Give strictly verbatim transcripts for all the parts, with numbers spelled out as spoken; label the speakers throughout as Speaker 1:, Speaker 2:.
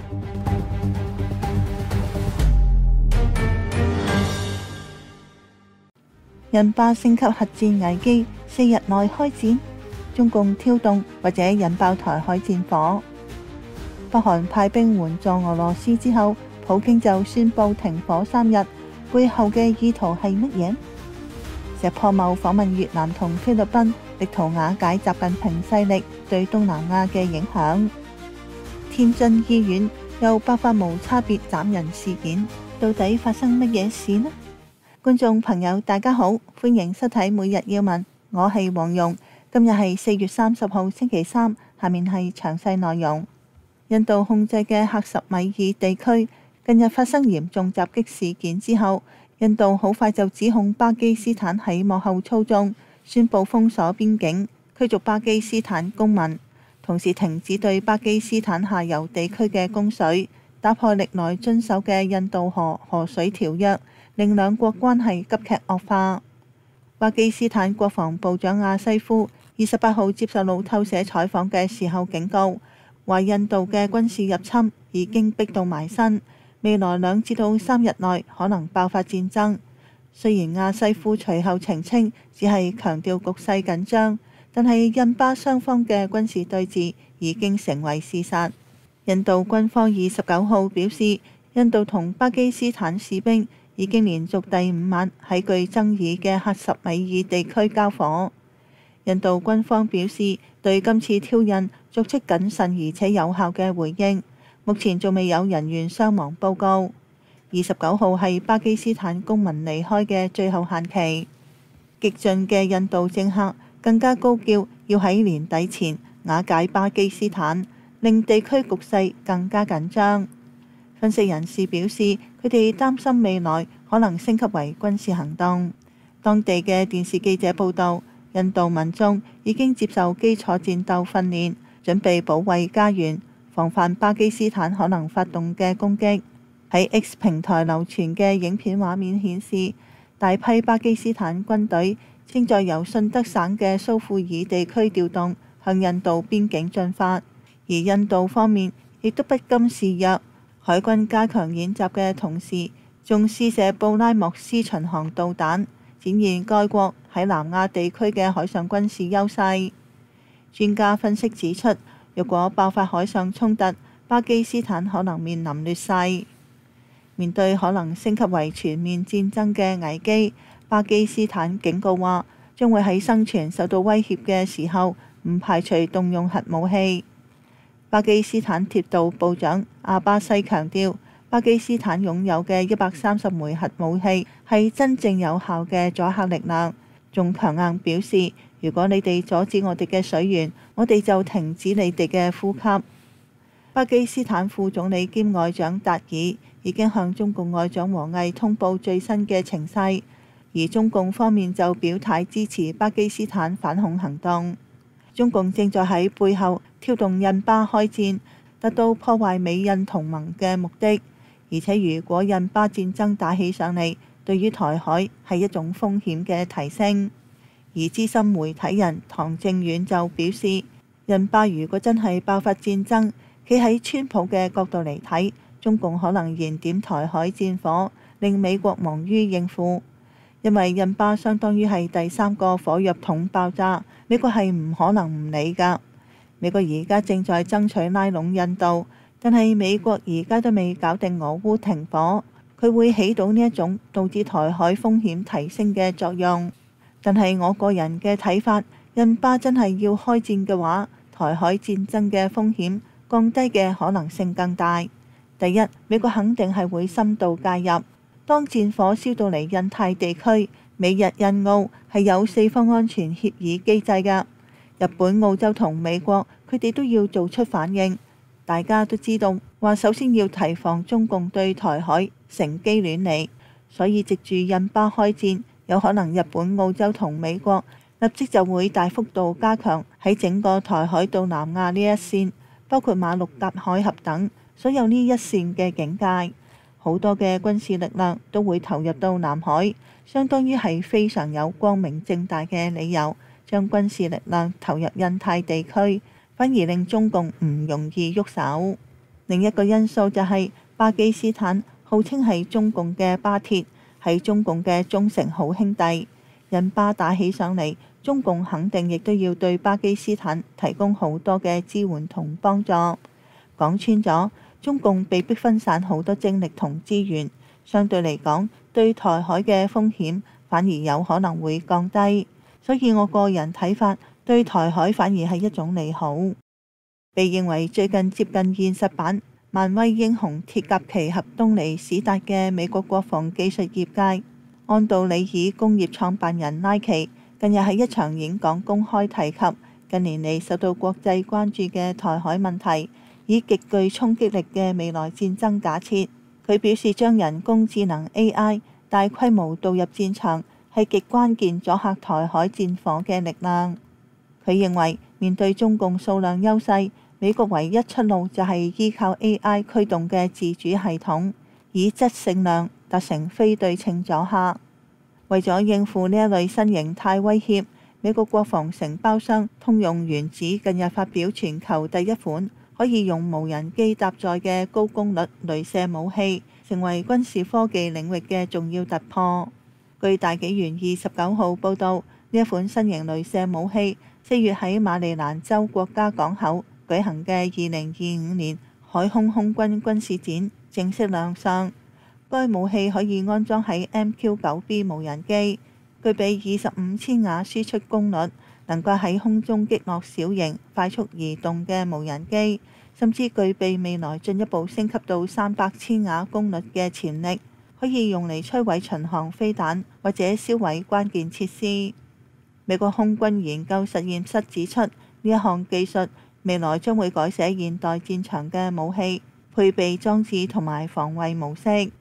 Speaker 1: 印巴升級核戰危機，四日內開戰，中共挑動或者引爆台海戰火。北韓派兵援助俄羅斯之後，普京就宣布停火三日，背後嘅意圖係乜嘢？石破茂訪問越南同菲律賓，力圖瓦解習近平勢力對東南亞嘅影響。天津醫院又爆發無差別斬人事件，到底發生乜嘢事呢？觀眾朋友大家好，歡迎收睇每日要聞，我係黃蓉。今日係四月三十號星期三，下面係詳細內容。印度控制嘅克什米爾地區近日發生嚴重襲擊事件之後，印度好快就指控巴基斯坦喺幕後操縱，宣布封鎖邊境，驅逐巴基斯坦公民，同時停止對巴基斯坦下游地區嘅供水，打破歷來遵守嘅印度河河水條約，令兩國關係急劇惡化。巴基斯坦國防部長阿西夫二十八號接受路透社採訪嘅時候警告，話印度嘅軍事入侵已經逼到埋身，未來兩至到三日內可能爆發戰爭。雖然阿西夫隨後澄清，只係強調局勢緊張，但係印巴雙方嘅軍事對峙已經成為事實。印度軍方二十九號表示，印度同巴基斯坦士兵已經連續第五晚喺具爭議嘅克什米爾地區交火。印度軍方表示，對今次挑釁作出謹慎而且有效嘅回應，目前仲未有人員傷亡報告。二十九號係巴基斯坦公民離開嘅最後限期。激進嘅印度政客更加高叫要喺年底前瓦解巴基斯坦，令地區局勢更加緊張。分析人士表示，佢哋擔心未來可能升級為軍事行動。當地嘅電視記者報道，印度民眾已經接受基礎戰鬥訓練，準備保衛家園，防範巴基斯坦可能發動嘅攻擊。喺 X 平台流傳嘅影片畫面顯示，大批巴基斯坦軍隊正在由順德省嘅蘇庫爾地區調動，向印度邊境進發。而印度方面亦都不甘示弱。海軍加強演習嘅同時，仲試射布拉莫斯巡航導彈，展現該國喺南亞地區嘅海上軍事優勢。專家分析指出，若果爆發海上衝突，巴基斯坦可能面臨劣勢。面對可能升級為全面戰爭嘅危機，巴基斯坦警告話，將會喺生存受到威脅嘅時候，唔排除動用核武器。巴基斯坦鐵道部長阿巴西強調，巴基斯坦擁有嘅一百三十枚核武器係真正有效嘅阻嚇力量，仲強硬表示，如果你哋阻止我哋嘅水源，我哋就停止你哋嘅呼吸。巴基斯坦副總理兼外長達爾已經向中共外長王毅通報最新嘅情勢，而中共方面就表態支持巴基斯坦反恐行動。中共正在喺背後挑動印巴開戰，達到破壞美印同盟嘅目的。而且如果印巴戰爭打起上嚟，對於台海係一種風險嘅提升。而資深媒體人唐正遠就表示，印巴如果真係爆發戰爭，企喺川普嘅角度嚟睇，中共可能燃點台海戰火，令美國忙於應付。因為印巴相當於係第三個火藥桶爆炸，美國係唔可能唔理㗎。美國而家正在爭取拉攏印度，但係美國而家都未搞定俄烏停火，佢會起到呢一種導致台海風險提升嘅作用。但係我個人嘅睇法，印巴真係要開戰嘅話，台海戰爭嘅風險降低嘅可能性更大。第一，美國肯定係會深度介入。當戰火燒到嚟印太地區，美日印澳係有四方安全協議機制㗎。日本、澳洲同美國，佢哋都要做出反應。大家都知道話，首先要提防中共對台海乘機亂嚟，所以藉住印巴開戰，有可能日本、澳洲同美國立即就會大幅度加強喺整個台海到南亞呢一線，包括馬六甲海峽等所有呢一線嘅警戒。好多嘅軍事力量都會投入到南海，相當於係非常有光明正大嘅理由，將軍事力量投入印太地區，反而令中共唔容易喐手。 另一個因素就係巴基斯坦號稱係中共嘅巴鐵，係中共嘅忠誠好兄弟。印巴打起上嚟，中共肯定亦都要對巴基斯坦提供好多嘅支援同幫助。講穿咗，中共被迫分散好多精力同資源，相對嚟講，對台海嘅風險反而有可能會降低。所以我個人睇法，對台海反而係一種利好。被認為最近接近現實版漫威英雄鐵甲奇俠東尼史達嘅美國國防技術業界安道里爾工業創辦人拉奇，近日喺一場演講公開提及近年嚟受到國際關注嘅台海問題，以極具衝擊力嘅未來戰爭假設。佢表示，將人工智能 A I 大規模導入戰場係極關鍵阻嚇台海戰火嘅力量。佢認為面對中共數量優勢，美國唯一出路就係依靠 A I 驅動嘅自主系統，以質勝量達成非對稱阻嚇。為咗應付呢一類新形態威脅，美國國防承包商通用原子近日發表全球第一款可以用無人機搭載嘅高功率雷射武器，成為軍事科技領域嘅重要突破。據大紀元二十九號報導，呢一款新型雷射武器四月喺馬里蘭州國家港口舉行嘅二零二五年海空空軍軍事展正式亮相。該武器可以安裝喺 M Q 九 B 無人機，具備二十五千瓦輸出功率，能夠喺空中擊落小型快速移動嘅無人機，甚至具備未來進一步升級到三百千瓦功率嘅潛力，可以用嚟摧毀巡航飛彈或者銷毀關鍵設施。美國空軍研究實驗室指出，呢一項技術未來將會改寫現代戰場嘅武器配備裝置同埋防衛模式。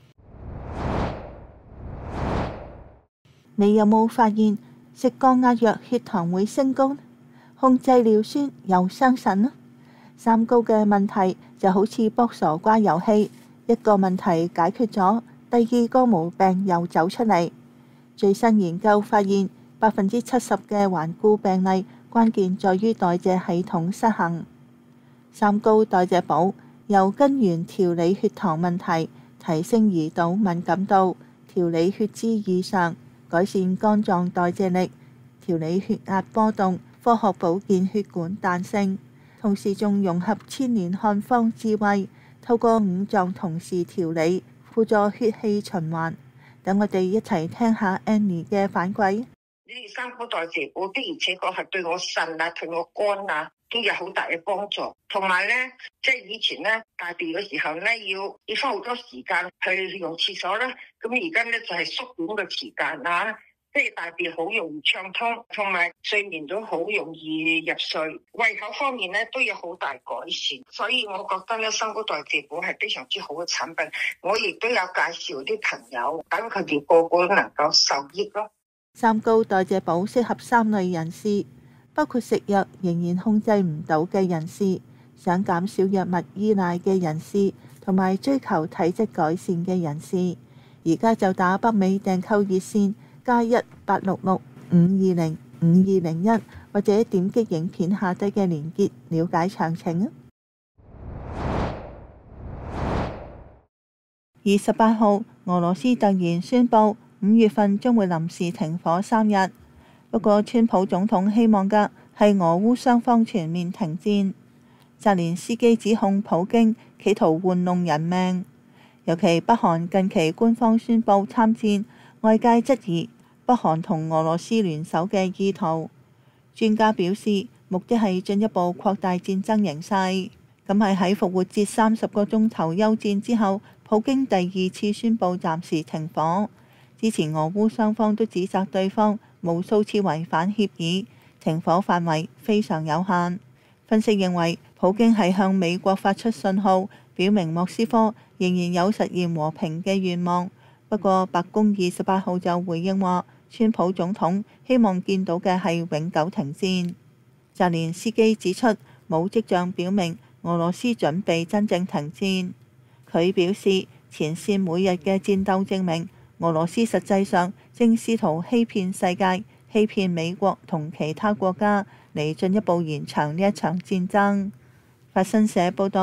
Speaker 1: 你有冇發現食降壓藥血糖會升高，控制尿酸又傷腎呢？三高嘅問題就好似卜傻瓜遊戲，一個問題解決咗，第二個毛病又走出嚟。最新研究發現，百分之七十嘅頑固病例關鍵在於代謝系統失衡。三高代謝補由根源調理血糖問題，提升胰島敏感度，調理血脂異常，改善肝臟代謝力，調理血壓波動，科學保健血管彈性，同時仲融合千年漢方智慧，透過五臟同時調理，輔助血氣循環。等我哋一齊聽下 Annie 嘅反饋。
Speaker 2: 呢啲三高代謝補的而且確係對我腎啊、對我肝啊都有好大嘅幫助。同埋咧，即係以前咧大便嘅時候咧，要要花好多時間去用廁所啦。咁而家咧就係縮短嘅時間啊，即係大便好容易暢通，同埋睡眠都好容易入睡。胃口方面咧都有好大改善，所以我覺得咧三高代謝補係非常之好嘅產品。我亦都有介紹啲朋友，等佢哋個個都能夠受益咯。
Speaker 1: 三高代謝補適合三類人士，包括食藥仍然控制唔到嘅人士，想減少藥物依賴嘅人士，同埋追求體質改善嘅人士。而家就打北美訂購熱線加一八六六五二零五二零一，或者點擊影片下低嘅連結了解詳情啊！二十八號，俄羅斯突然宣布五月份將會臨時停火三日，不過川普總統希望嘅係俄烏雙方全面停戰。澤連斯基指控普京企圖玩弄人命，尤其北韓近期官方宣布參戰，外界質疑北韓同俄羅斯聯手嘅意圖。專家表示，目的係進一步擴大戰爭形勢。咁係喺復活節三十個鐘頭休戰之後，普京第二次宣布暫時停火。之前俄烏雙方都指責對方無數次違反協議，停火範圍非常有限。分析認為，普京係向美國發出信號，表明莫斯科仍然有實現和平嘅願望。不過白宮二十八號就回應話，川普總統希望見到嘅係永久停戰。澤連斯基指出，冇跡象表明俄羅斯準備真正停戰。佢表示，前線每日嘅戰鬥證明俄羅斯實際上正試圖欺騙世界、欺騙美國同其他國家嚟進一步延長呢一場戰爭。法新社報導，澤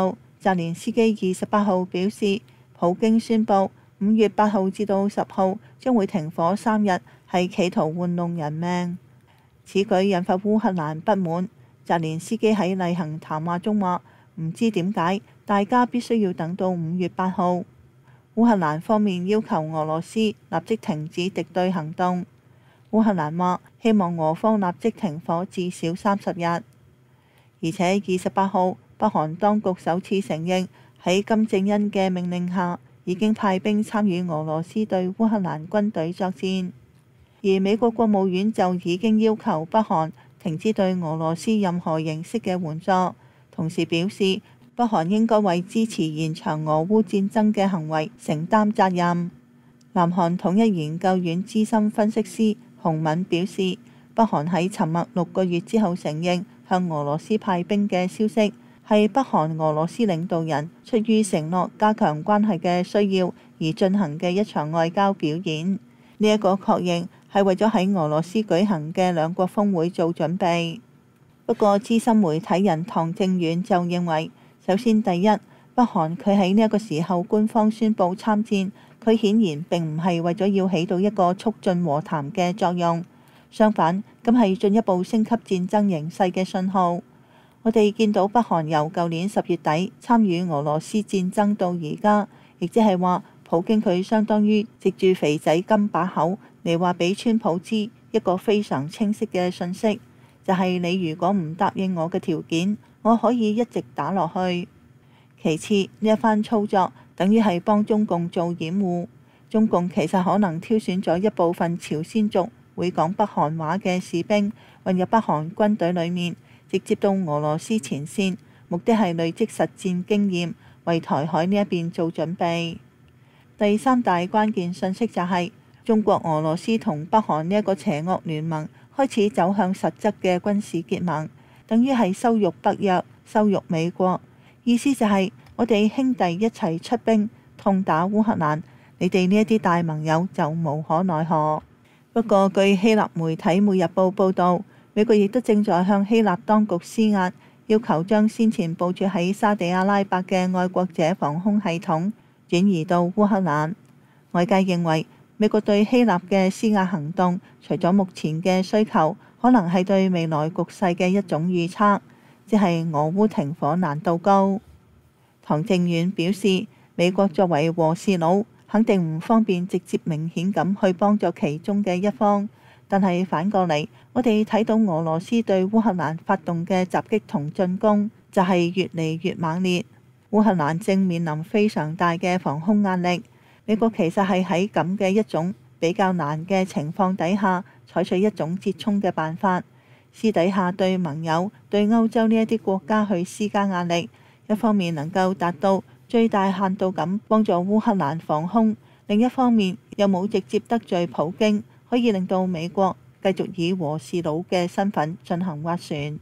Speaker 1: 澤連斯基二十八號表示，普京宣布五月八號至到十號將會停火三日，係企圖玩弄人命。此舉引發烏克蘭不滿。澤連斯基喺例行談話中話：唔知點解大家必須要等到五月八號。烏克蘭方面要求俄羅斯立即停止敵對行動。烏克蘭話希望俄方立即停火至少三十日。而且二十八號，北韓當局首次承認喺金正恩嘅命令下，已經派兵參與俄羅斯對烏克蘭軍隊作戰。而美國國務院就已經要求北韓停止對俄羅斯任何形式嘅援助，同時表示北韓應該為支持延長俄烏戰爭嘅行為承擔責任。南韓統一研究院資深分析師洪敏表示，北韓喺沉默六個月之後承認向俄羅斯派兵嘅消息，係北韓俄羅斯領導人出於承諾加強關係嘅需要而進行嘅一場外交表演。呢一個確認係為咗喺俄羅斯舉行嘅兩國峰會做準備。不過資深媒體人唐正遠就認為，首先第一，北韓佢喺呢一個時候官方宣布參戰，佢顯然並唔係為咗要起到一個促進和談嘅作用。相反，咁係進一步升級戰爭形勢嘅信號。我哋見到北韓由舊年十月底參與俄羅斯戰爭到而家，亦即係話普京佢相當於藉住肥仔金把口嚟話俾川普知一個非常清晰嘅訊息，就係你如果唔答應我嘅條件，我可以一直打落去。其次，呢一番操作等於係幫中共做掩護。中共其實可能挑選咗一部分朝鮮族會講北韓話嘅士兵混入北韓軍隊裡面，直接到俄羅斯前線，目的係累積實戰經驗，為台海呢一邊做準備。第三大關鍵信息就係、是、中國俄羅斯同北韓呢一個邪惡聯盟開始走向實質嘅軍事結盟，等於係羞辱北約、羞辱美國。意思就係、是、我哋兄弟一齊出兵痛打烏克蘭，你哋呢一啲大盟友就無可奈何。不過據希臘媒體每日報報導，美國亦都正在向希臘當局施壓，要求將先前部署喺沙地阿拉伯嘅愛國者防空系統轉移到烏克蘭。外界認為美國對希臘嘅施壓行動，除咗目前嘅需求，可能係對未來局勢嘅一種預測，即係俄烏停火難度高。唐正遠表示，美國作為和事佬，肯定唔方便直接明顯咁去幫助其中嘅一方，但係反過嚟，我哋睇到俄羅斯對烏克蘭發動嘅襲擊同進攻就係越嚟越猛烈。烏克蘭正面臨非常大嘅防空壓力，美國其實係喺咁嘅一種比較難嘅情況底下，採取一種折衝嘅辦法，私底下對盟友、對歐洲呢一啲國家去施加壓力，一方面能夠達到最大限度咁幫助烏克蘭防空，另一方面又冇直接得罪普京，可以令到美國繼續以和事佬嘅身份進行斡旋。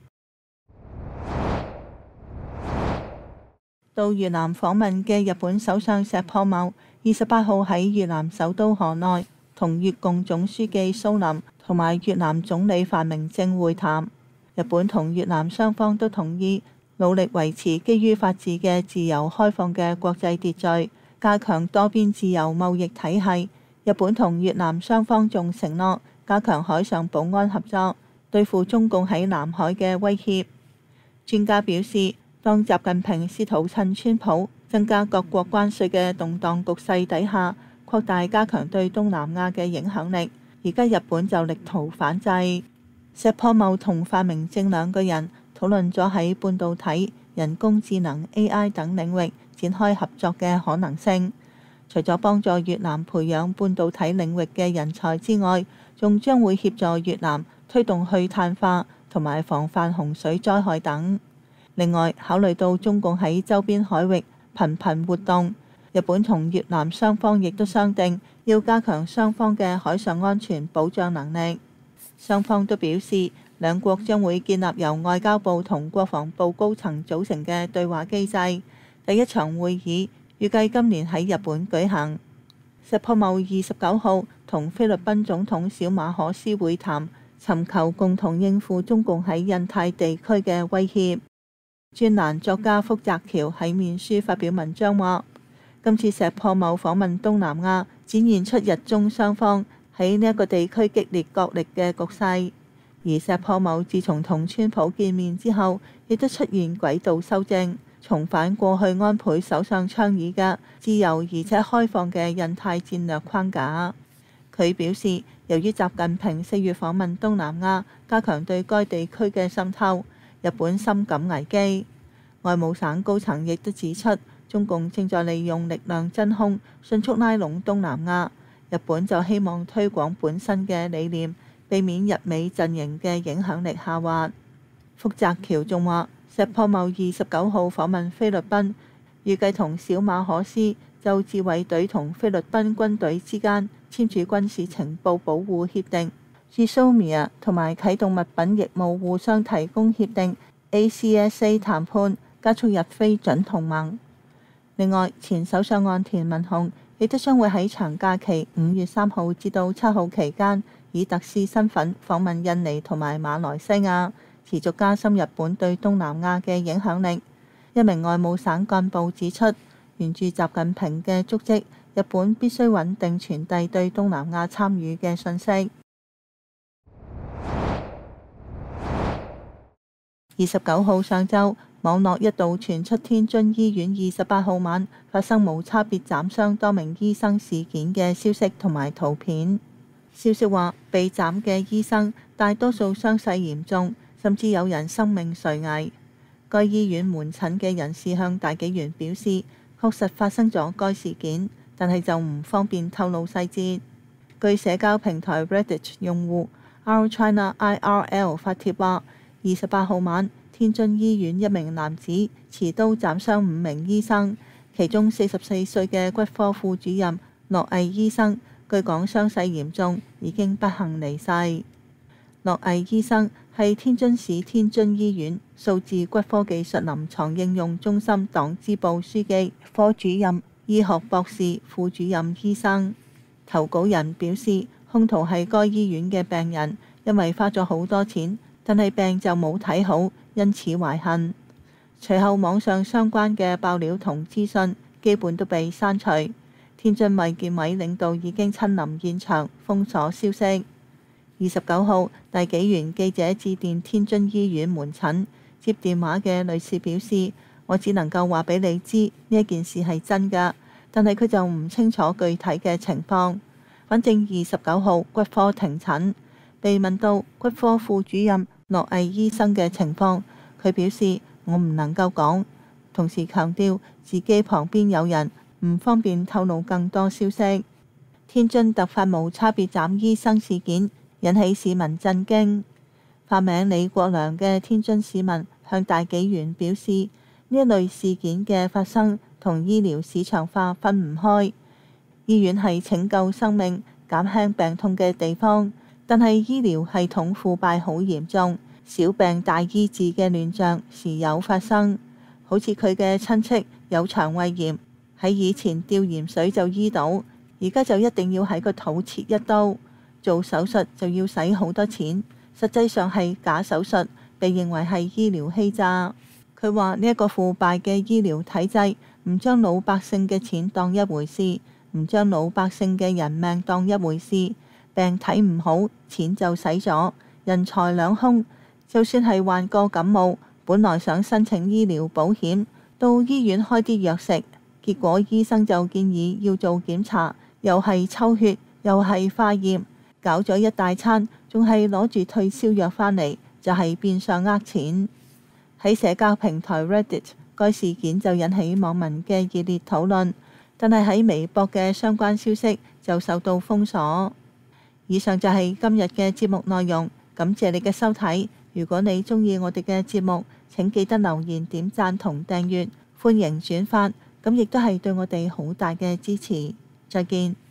Speaker 1: 到越南訪問嘅日本首相石破茂，二十八號喺越南首都河內同越共總書記蘇林同埋越南總理范明政會談。日本同越南雙方都同意努力維持基於法治嘅自由開放嘅國際秩序，加強多邊自由貿易體系。日本同越南雙方仲承諾加強海上保安合作，對付中共喺南海嘅威脅。專家表示，當習近平試圖趁川普增加各國關稅嘅動盪局勢底下，擴大加強對東南亞嘅影響力，而家日本就力圖反制。石破茂同范明政兩個人討論咗喺半導體、人工智能 A I 等領域展開合作嘅可能性。除咗幫助越南培養半導體領域嘅人才之外，仲將會協助越南推動去碳化同埋防範洪水災害等。另外，考慮到中共喺周邊海域頻頻活動，日本同越南雙方亦都商定要加強雙方嘅海上安全保障能力。雙方都表示，兩國將會建立由外交部同國防部高層組成嘅對話機制。第一場會議預計今年喺日本舉行。石破茂二十九號同菲律賓總統小馬可斯會談，尋求共同應付中共喺印太地區嘅威脅。 專欄作家福澤橋喺面書發表文章話，今次石破茂訪問東南亞，展現出日中雙方喺呢一個地區激烈角力嘅局勢。而石破茂自從同川普見面之後，亦都出現軌道修正，重返過去安倍首相倡議嘅自由而且開放嘅印太戰略框架。佢表示，由於習近平四月訪問東南亞，加強對該地區嘅滲透，日本深感危機。外務省高層亦都指出，中共正在利用力量真空，迅速拉攏東南亞。日本就希望推廣本身嘅理念，避免日美陣營嘅影響力下滑。福澤橋仲話，石破茂二十九號訪問菲律賓，預計同小馬可斯就自衛隊同菲律賓軍隊之間簽署軍事情報保護協定 （GSOMIA） 同埋啟動物品役務互相提供協定 （A C S A） 談判，加速日菲準同盟。另外，前首相岸田文雄亦都將會喺長假期五月三號至到七號期間，以特使身份訪問印尼同埋馬來西亞，持續加深日本對東南亞嘅影響力。一名外務省幹部指出，沿住習近平嘅足跡，日本必須穩定傳遞對東南亞參與嘅訊息。二十九號上晝，網絡一度傳出天津醫院二十八號晚發生無差別斬傷多名醫生事件嘅消息同埋圖片。消息話，被斬嘅醫生大多數傷勢嚴重，甚至有人生命垂危。該醫院門診嘅人士向大紀元表示，確實發生咗該事件，但係就唔方便透露細節。據社交平台 Reddit 用戶 R China I R L 發帖話，二十八號晚，天津醫院一名男子持刀斬傷五名醫生，其中四十四歲嘅骨科副主任駱毅醫生，據講傷勢嚴重，已經不幸離世。駱毅醫生係天津市天津醫院數字骨科技術臨床應用中心黨支部書記、科主任、醫學博士、副主任醫生。投稿人表示，兇徒係該醫院嘅病人，因為花咗好多錢，但係病就冇睇好，因此懷恨。隨後網上相關嘅爆料同資訊基本都被刪除。天津衛健委領導已經親臨現場封鎖消息。二十九號，大紀元記者致電天津醫院門診，接電話嘅女士表示，我只能夠話俾你知呢一件事係真㗎，但係佢就唔清楚具體嘅情況。反正二十九號骨科停診。被問到骨科副主任駱毅醫生嘅情況，佢表示我唔能夠講，同時強調自己旁邊有人，唔方便透露更多消息。天津突發無差別斬醫生事件引起市民震驚。化名李國良嘅天津市民向大紀元表示，呢一類事件嘅發生同醫療市場化分唔開。醫院係拯救生命、減輕病痛嘅地方。但係醫療系統腐敗好嚴重，小病大醫治嘅亂象時有發生。好似佢嘅親戚有腸胃炎，喺以前吊鹽水就醫到，而家就一定要喺個肚切一刀，做手術就要使好多錢，實際上係假手術，被認為係醫療欺詐。佢話呢一個腐敗嘅醫療體制，唔將老百姓嘅錢當一回事，唔將老百姓嘅人命當一回事。病睇唔好，錢就使咗，人財兩空。就算係患個感冒，本來想申請醫療保險，到醫院開啲藥食，結果醫生就建議要做檢查，又係抽血，又係化驗，搞咗一大餐，仲係攞住退燒藥返嚟，就係變相呃錢。喺社交平台 Reddit， 該事件就引起網民嘅熱烈討論，但係喺微博嘅相關消息就受到封鎖。以上就係今日嘅節目內容，感謝你嘅收睇。如果你鍾意我哋嘅節目，請記得留言、點讚同訂閱，歡迎轉發，咁亦都係對我哋好大嘅支持。再見。